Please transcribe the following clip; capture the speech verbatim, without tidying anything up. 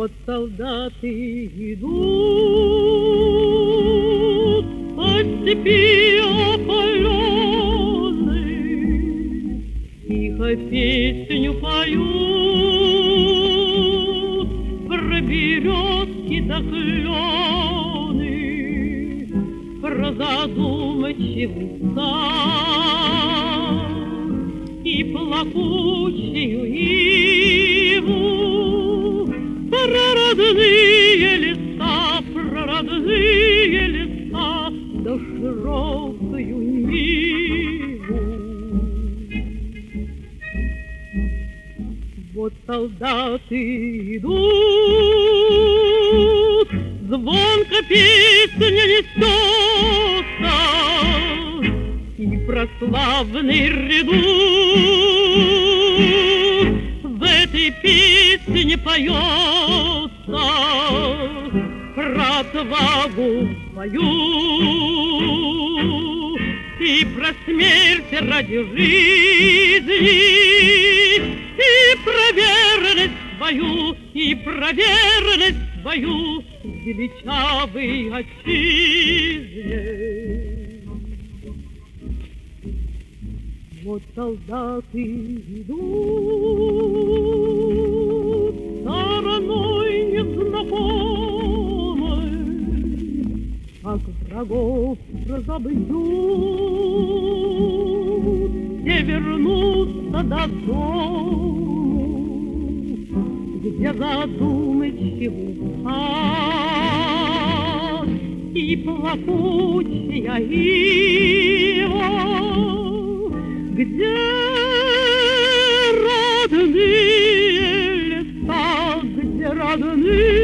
Вот солдаты идут по степи опаленной, тихо песню поют про березки да клены, про задумчивый сад и плакучую иву, про родные леса, про родные леса, да широкую Ниву. Вот солдаты идут, звонко песня несется, и прославный редут в этой песне поется про отвагу свою и про смерть ради жизни, и про верность свою, и про верность свою величавой отчизне. Вот солдаты идут стороной незнакомой, как врагов разобьют, те вернутся дому, где задумчивый сад и плакучая ива, где родные леса, где родные